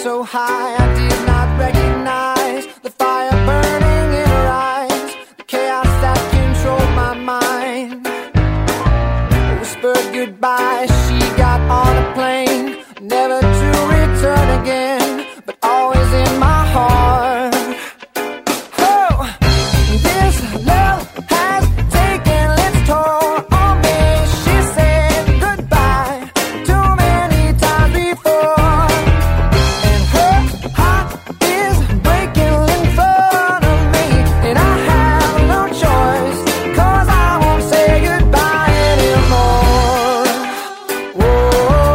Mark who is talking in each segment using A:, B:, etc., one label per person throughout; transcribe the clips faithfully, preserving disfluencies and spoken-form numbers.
A: so high I did not recognize the fire burning in her eyes, the chaos that controlled my mind. Whispered goodbye, she got on a plane, never to return again, but always in my heart. Oh, this love has taken its toll on me. She said goodbye too many times before, and her heart is breaking in front of me, and I have no choice, 'cause I won't say goodbye anymore. Whoa,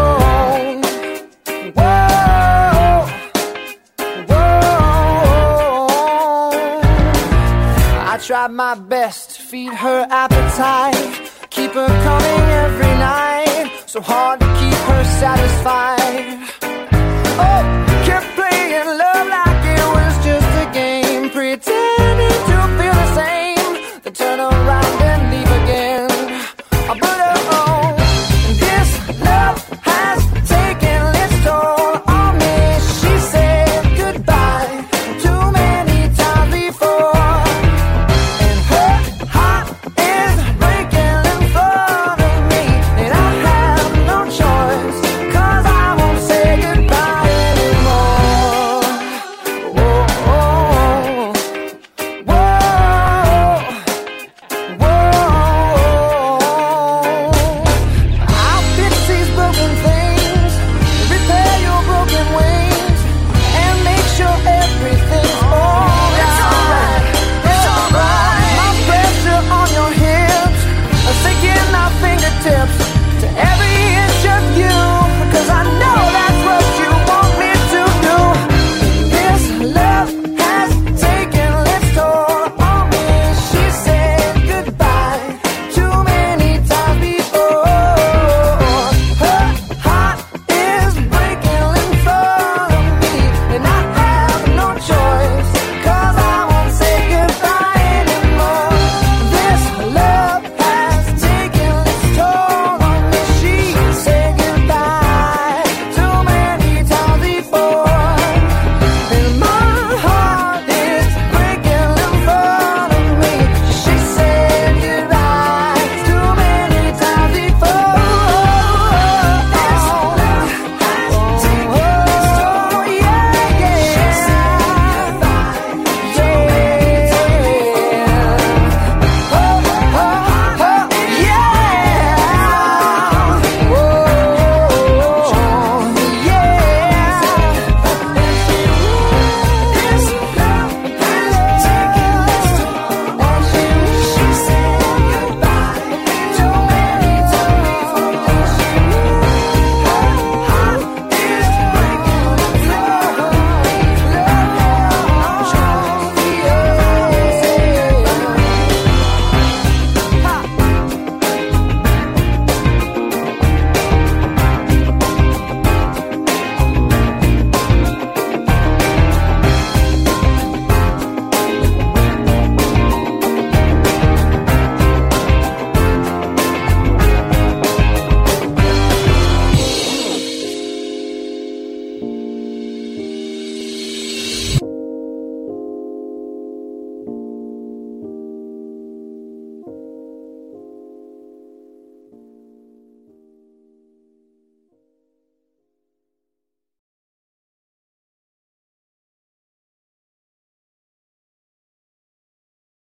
A: whoa, whoa. I tried my best to feed her appetite, keep her coming every night, so hard to keep her satisfied.